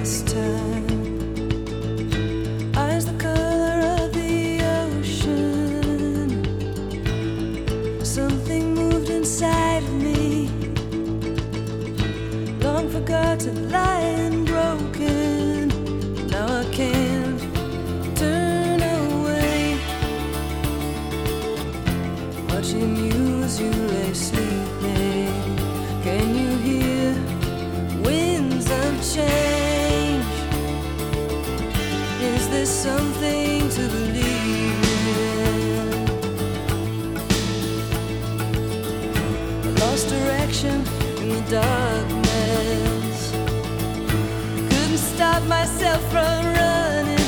last time. Eyes the color of the ocean. Something moved inside of me, long forgotten, lying broken. Now I can't turn away. Watching you as you lay sleeping. Can you hear winds of change? Is there something to believe in? I lost direction in the darkness. Couldn't stop myself from running.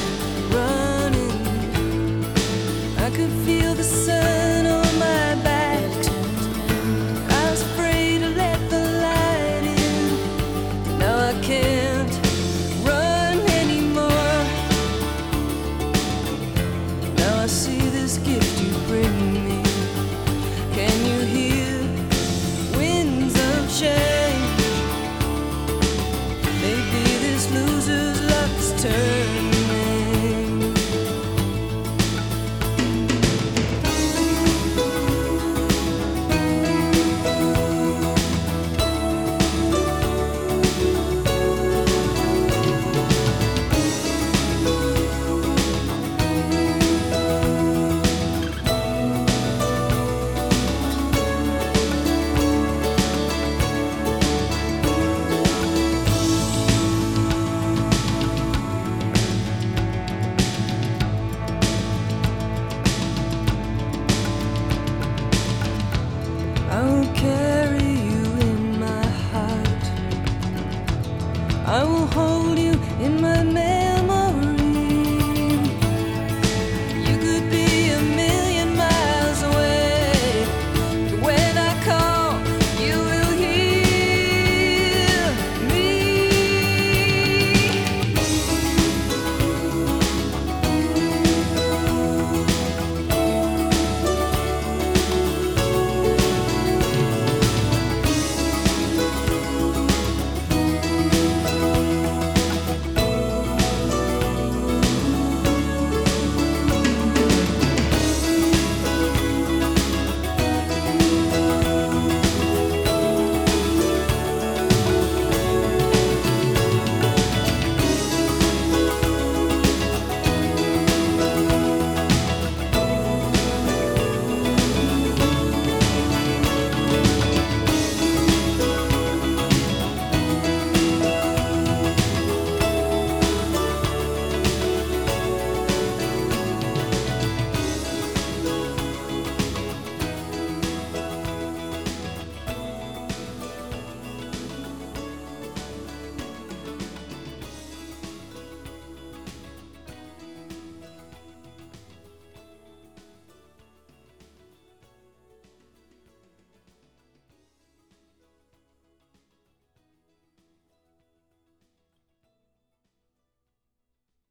I could feel the sun on my back. I was afraid to let the light in. Now I can't run anymore. Now I see this gift you bring me. Can you hear winds of change? Maybe this loser's luck is turning. I will carry you in my heart. I will hold you in my memory.